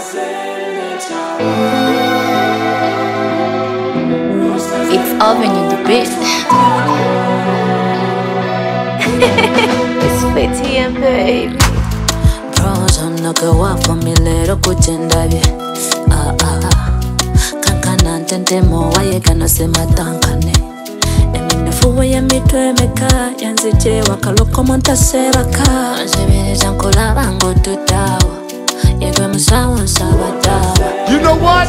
It's oven in the bit. It's Betty and baby. Bros on the go up for me little kuchendabe. Kankana ntente mo waye kana sema tankane. Eminefuwe ya mitwe meka yanzije wakaloko montaseraka. Zebele zankola bango tutawa. Yegwe musawa sabatawa. You know what?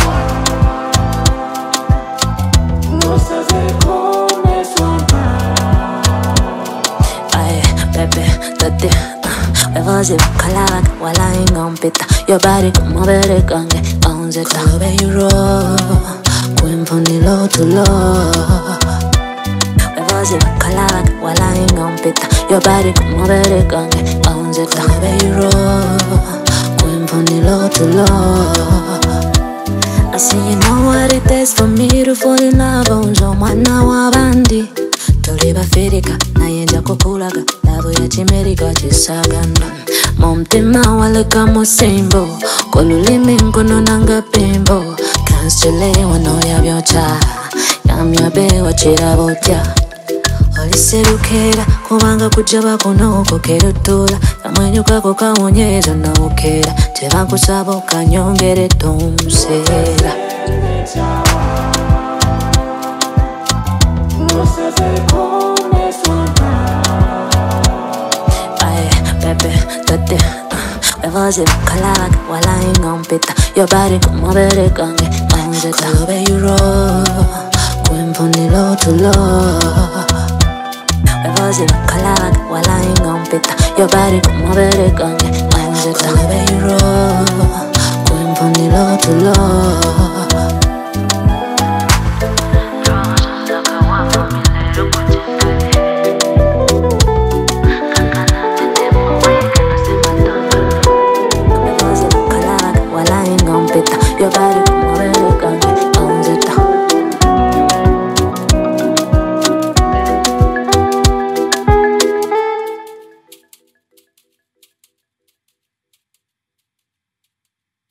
Aye, baby, tate. Wevozi kalak wala ingompita. Your body come over the gange. Bounce it down, baby, you roll. Going from the low to low. Wevozi kalak wala ingompita. Your body come over the gange. Bounce it down, baby, you roll. Going from the low to low. I say you know what it takes for me to fall in love. Unjo mwana wa bandi Toliba firika na yenja kukulaga. Lavo ya chimerika chisaganda. Mumtima waleka musimbo. Kolulimi nkono nanga pimbo. Kanstile wano ya vyocha. Yamya bewa chira botya. Oliserukera kubanga kujaba kuno kokerutula. Kamwenyuka kokawonyeza na ukera. Teba kusaba okanyongere tonsera. Aye, baby, tate. Wevozi kalak wala ingompita. Your body come over the gange. Bounce it down, baby, you roll. Going from the low to low. Wevozi kalak wala ingompita. Your body come over the gange. Bounce it down, baby, you roll. Going from the low to low. Your body